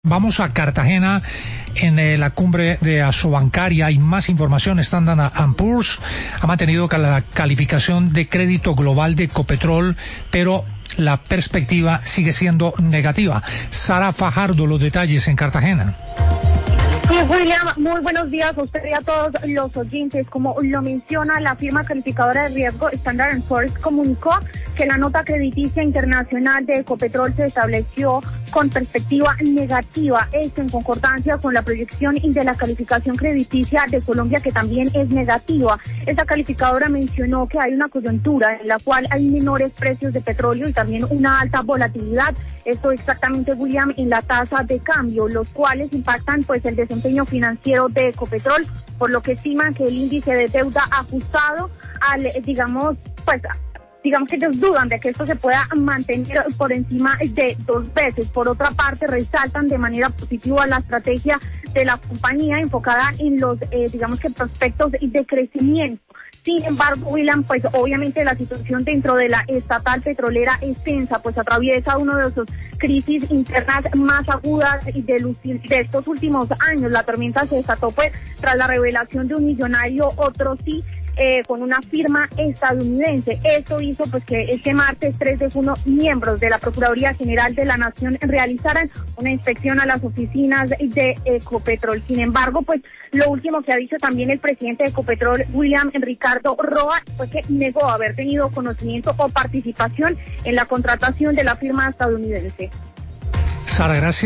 Vamos a Cartagena en la cumbre de Asobancaria. Hay más información. Standard & Poor's ha mantenido la calificación de crédito global de Ecopetrol, pero la perspectiva sigue siendo negativa. Sara Fajardo, los detalles en Cartagena. Sí, William, muy buenos días a usted y a todos los oyentes. Como lo menciona la firma calificadora de riesgo Standard & Poor's, comunicó que la nota crediticia internacional de Ecopetrol se estableció con perspectiva negativa, esto en concordancia con la proyección de la calificación crediticia de Colombia, que también es negativa. Esta calificadora mencionó que hay una coyuntura en la cual hay menores precios de petróleo y también una alta volatilidad, esto exactamente, William, en la tasa de cambio, los cuales impactan pues el desempeño financiero de Ecopetrol, por lo que estiman que el índice de deuda ajustado al, digamos que ellos dudan de que esto se pueda mantener por encima de 2 veces. Por otra parte, resaltan de manera positiva la estrategia de la compañía enfocada en los, prospectos de crecimiento. Sin embargo, William, pues obviamente la situación dentro de la estatal petrolera es tensa, pues atraviesa uno de sus crisis internas más agudas de estos últimos años. La tormenta se desató pues tras la revelación de un millonario, otro sí, con una firma estadounidense. Esto hizo pues que este martes 3 de junio miembros de la Procuraduría General de la Nación realizaran una inspección a las oficinas de Ecopetrol. Sin embargo, pues lo último que ha dicho también el presidente de Ecopetrol, William Ricardo Roa, fue que negó haber tenido conocimiento o participación en la contratación de la firma estadounidense. Sara, gracias.